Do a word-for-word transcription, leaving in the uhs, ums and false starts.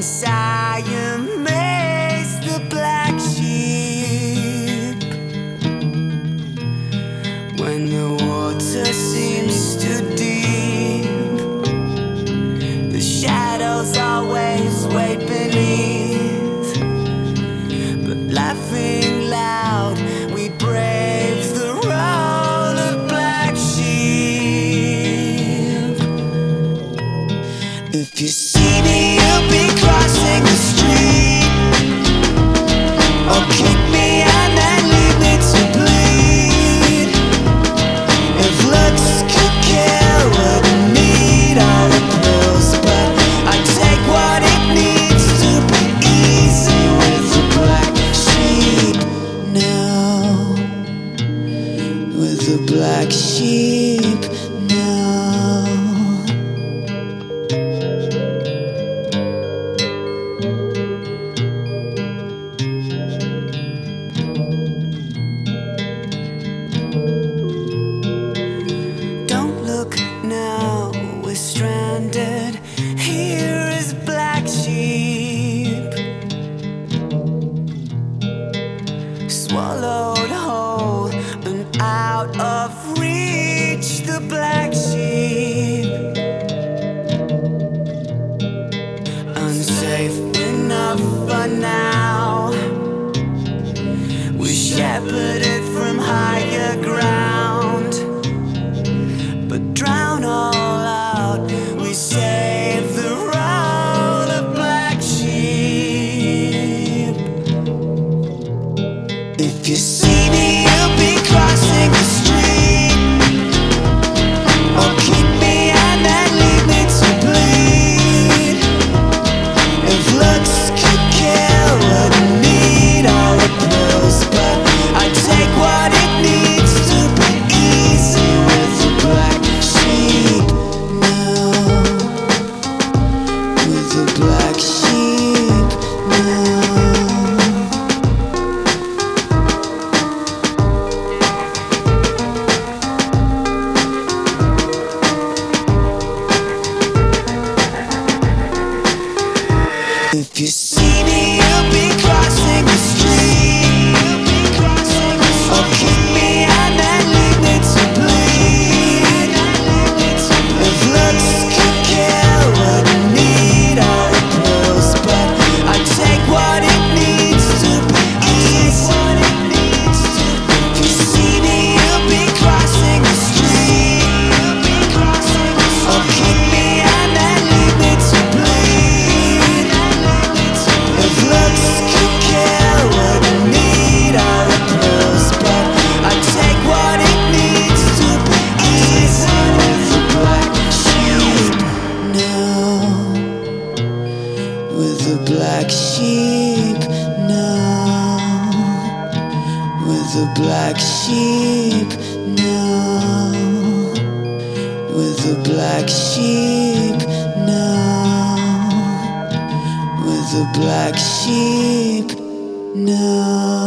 and Siamese, the black sheep. When the water seems too deep, the shadows always wait beneath. But laughing loud, we brave the role of black sheep. If you see me, you'll be crossing the street, or kick me and then leave me to bleed. If looks could kill, wouldn't need all the pills, but I take what it needs to be easy with the black sheep now. With the black sheep now. Now we're stranded here as black sheep, swallowed whole and out of reach. The black sheep, unsafe enough for now. We're shepherded from higher ground, but drown all out. We save the role of black sheep. If you see me, you'll be crossing the street, or kick me and then leave me to bleed. If looks could kill, wouldn't need all the pills, but I take what it needs to be easy with the black sheep now. With the black sheep now. If you see me, you'll be crossing the street, or kick me and then leave me to bleed. If looks could kill, wouldn't need all the pills, but I take what it needs to be easy. If you see me, you'll be crossing the street, or kick me and then leave me to bleed. If looks could kill, wouldn't need all the pills, but I take what it needs to be easy with the black sheep now. With the black sheep now. With the black sheep now. With the black sheep now. With the black sheep now.